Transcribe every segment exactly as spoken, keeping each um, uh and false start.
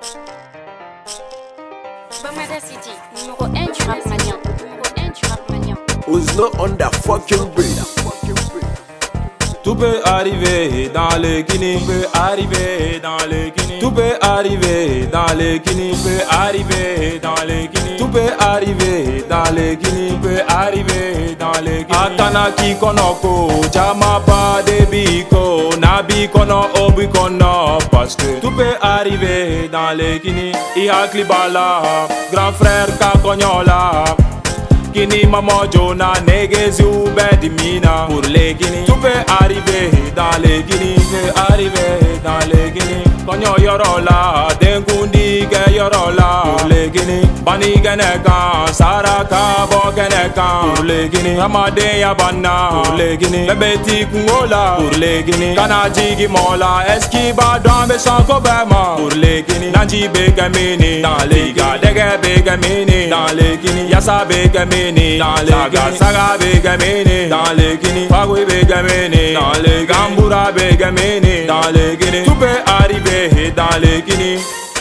Bamada City, numéro un du rap malien. Numéro un du rap malien. Ozlo on the fucking beat. Tout peut arriver dans les Guinées, tout peut arriver dans les Guinées, tout peut arriver dans les Guinées, tout peut arriver dans les Guinées, tout peut arriver dans les Guinées, tout peut arriver dans les Guinées. Atana ki konoko, jama pa debiko, nabi kono obi kono, parce que tout peut arriver dans les Guinées. Ihakli bala, grand frère kakonyola. Kini maman Jona negezi ubedi mina pour les Guinées. Tout peut arriver dans les Guinées, peut arriver dans les Guinées. Konyo yorola, dengundi ke yorola pour les Guinées. Bani genekan, saraka bo genekan pour les Guinées. Amade yabana pour les Guinées. Bebeti kungola pour les Guinées. Kanaji gimola, eskiba dambe sanko bema pour les Guinées. Nanji begamini dans les Guinées. Dege begamini dans les Guinées. Yasa begamini dans les Saga Saga Begamini dans les Guinées, Fagui Begamini dans les Gambura Begamini dans les Guinées. Tout peut arriver dans les Guinées.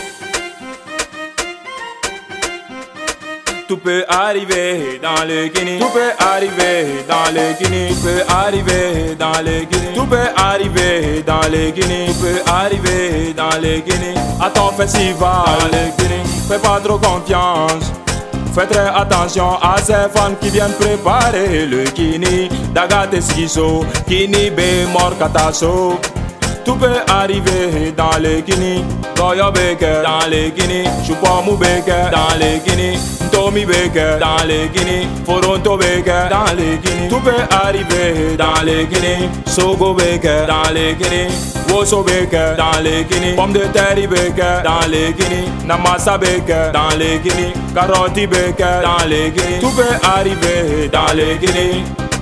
Tout peut arriver dans les Guinées. Tout peut arriver dans les Guinées. Tout peut arriver dans les Guinées. Tout peut arriver dans les Guinées. Tout peut arriver dans les Guinées. À ton festival dans les Guinées. Fais pas trop confiance. Fais très attention à ces fans qui viennent préparer le kini. Dagate skiso, kini bémor kataso. Tout peut arriver dans les Guinées. Goyo Baker dans les Guinées. Choupomu Baker dans les Guinées. Tommy Baker dans les Guinées. Foronto Baker dans les Guinées. Tout peut arriver dans les Guinées. Sogo Baker dans les Guinées. Woso Baker dans les Guinées. Pomme de terre Baker dans les Guinées. Namasa Baker dans les Guinées. Carotti Baker dans les Guinées. Tout peut arriver dans les Guinées.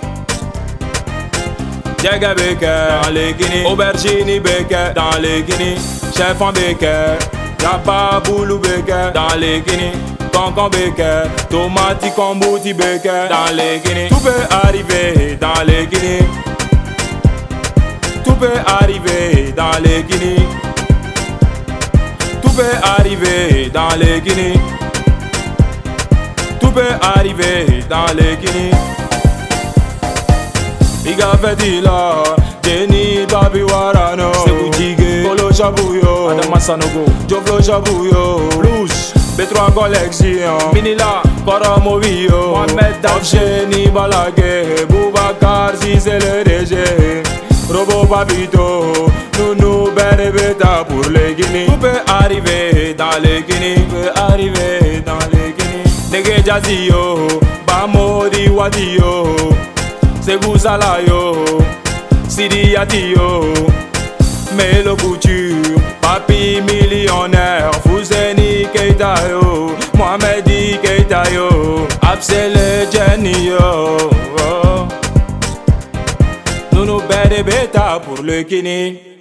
Jaga Baker dans les Guinées. Aubergine Baker dans les Guinées. Chef en Baker. Yaba Boulou Baker dans les Guinées. Concon Baker. Tomati Kombouti Baker dans les Guinées. Tout peut arriver dans les Guinées. Tout peut arriver dans les Guinées. Tout peut arriver dans les Guinées. Tout peut arriver dans les Guinées. Iga Fedila, Jenny Babi Warano, Sebu Jige, Kolo Shabuyo, Adama Sanogo, Joflo Shabuyo, Blues, B trois Collection, Minila, Kora Movio, Mohamed Dafsheni Balage, Boubacar si c'est le D G, Robo Babito, Nounou Berebeta pour les Guinées. Tout peut arriver dans les Guinées, tout peut arriver dans les Guinées. Nege Jazio, Bamodi Wadio. Segou Salayo, Sidi Yatio, Melo Couture, Papi millionnaire, Fouzeni Keita yo, Mohamedi Keita yo, Absele Jenny yo. Nounou Bede Beta pour le Guinée.